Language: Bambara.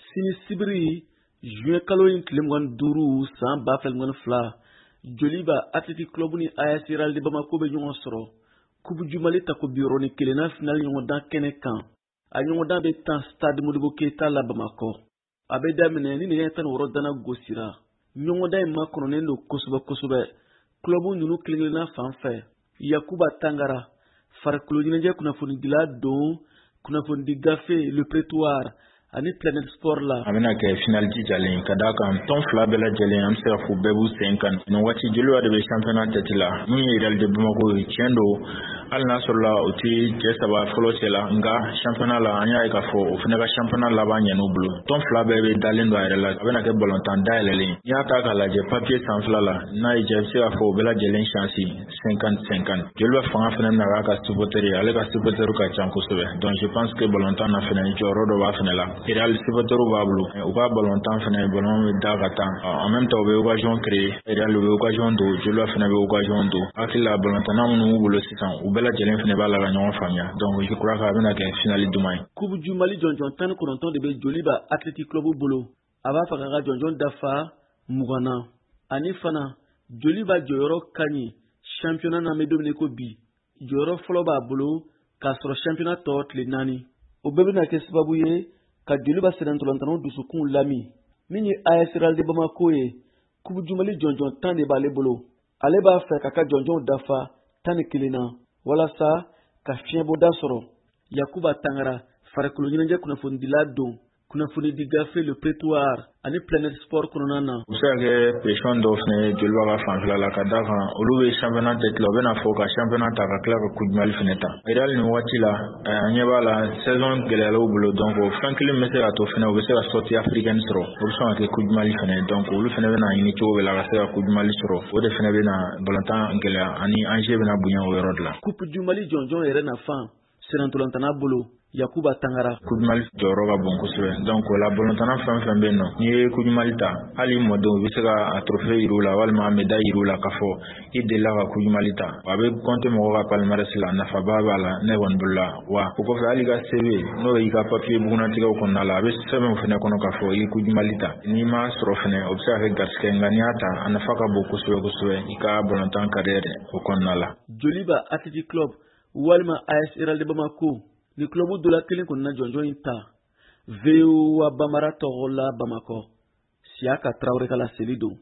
Sini sibiri juin kalo in tile 25 san 2022 Joliba Athletic Club ni AS Real de Bamako be ɲɔgɔn sɔrɔ Coupe du Mali tako biyɔrɔni kelenna final ɲɔgɔndan kɛnɛ kan. A ɲɔgɔndan bɛ tan Stade Modibo Keita la Bamako. A bɛ daminɛ ni nɛgɛ 16 dana gosira. Ɲɔgɔndan in makɔnɔnen don kosɛbɛ. Club ninnu kelen-kelenna fan fɛ. Yakuba Tangara, farikolo ɲɛnajɛ kunnafonidila don, kunnafonidi gafe Le Prétoire ani Planet Sport la. A bɛna kɛ finaliti jalen ka d'a kan tɔn fila bɛɛ lajɛlen an bɛ se ka fɔ bɛɛ b'u sen kan. Nin waati Joliba de bɛ championnat tête la. Mun ye Real de Bamako ye tiɲɛ don hali n'a sɔrɔla o tɛ cɛ saba fɔlɔ cɛ la nka championnat la an y'a ye k'a fɔ o fana ka championnat laban ɲɛn'u bolo. Tɔn fila bɛɛ bɛ dalen don a yɛrɛ la. A bɛna kɛ balontan dayɛlɛlen. N'i y'a ta k'a lajɛ papier sanfɛla la n'a y'i diya i bɛ se k'a fɔ o bɛɛ lajɛlen chance 50-50. Joliba fanga fana bɛna k'a ka supporter ye ale ka supporter ka ca kosɛbɛ. Donc je pense que balontan na fana jɔyɔrɔ dɔ b'a fana la. Real supporter b'a bolo u ka balontan fana ballon bɛ da ka taa en même temps u bɛ occasion créer Real u bɛ occasion don Joliba fana bɛ occasion don hakili la balontanna minnu b'u bolo sisan u bɛɛ lajɛlen fana b'a la ka ɲɔgɔn faamuya donc je crois que a bɛna kɛ finale duman ye. Coupe du Mali jɔnjɔn 19 de bɛ Joliba Athletic Club bolo a b'a fɛ k'a ka jɔnjɔn dafa 20 na ani fana Joliba jɔyɔrɔ ka ɲi championnat na bɛ dominer ko bi jɔyɔrɔ fɔlɔ b'a bolo k'a sɔrɔ championnat tɔ tile 4 o bɛɛ bɛna kɛ sababu ye ka Joliba sɛnɛntɔlantanaw dusukun lami min ye AS Real de Bamako ye Coupe du Mali jɔnjɔn 10 de b'ale bolo ale b'a fɛ k'a ka jɔnjɔnw dafa 11 na walasa ka fiɲɛbɔda sɔrɔ. Yakuba Tangara, farikolo ɲɛnajɛ kunnafonidila don, kunnafonidi gafe Le Prétoire ani Planet Sport kɔnɔna na. U bɛ se ka kɛ pression dɔw fana ye Joliba ka fanfɛla la ka d'a kan olu bɛ championnat tête la u bɛna fɔ ka championnat ta ka tila ka Coupe du Mali fana ta. Real nin waati la an ɲɛ b'a la saison gɛlɛyala u bolo donc o fɛn kelen bɛ se ka to fana u bɛ se ka sortie africaine sɔrɔ o bɛ sɔn ka kɛ Coupe du Mali fana donc olu fana bɛna ɲini cogo bɛɛ la ka se ka Coupe du Mali sɔrɔ o de fana bɛna balontan gɛlɛya ani enjeu bɛna bonya o yɔrɔ de la. Coupe du Mali jɔnjɔn yɛrɛ nafan sɛnɛntɔlantana bolo Yakuba Tangara. Coupe du Mali jɔyɔrɔ ka bon kosɛbɛ donc o la balontanna fɛn fɛn bɛ yen nɔ n'i ye Coupe du Mali ta hali mɔdenw u bɛ se ka a trophée yir'u la walima médaille yir'u la k'a fɔ i delila ka Coupe du Mali ta a bɛ compter mɔgɔ ka palmarès la nafaba b'a la ne kɔni bolo la wa o kɔfɛ hali ka CV n'o y'i ka papier bugunatigɛw kɔnɔna la a bɛ sɛbɛn o fana kɔnɔ k'a fɔ i ye Coupe du Mali ta n'i m'a sɔrɔ fana o bɛ se ka kɛ garisigɛ nka n'i y'a ta a nafa ka bon kosɛbɛ i ka balontan carrière o kɔnɔna la. Joliba Athletic Club walima AS Real de Bamako ni club dɔ la kelen kɔnɔna jɔnjɔn in ta VOA Bambara tɔgɔ la Bamako Siaka Traoré ka laseli don.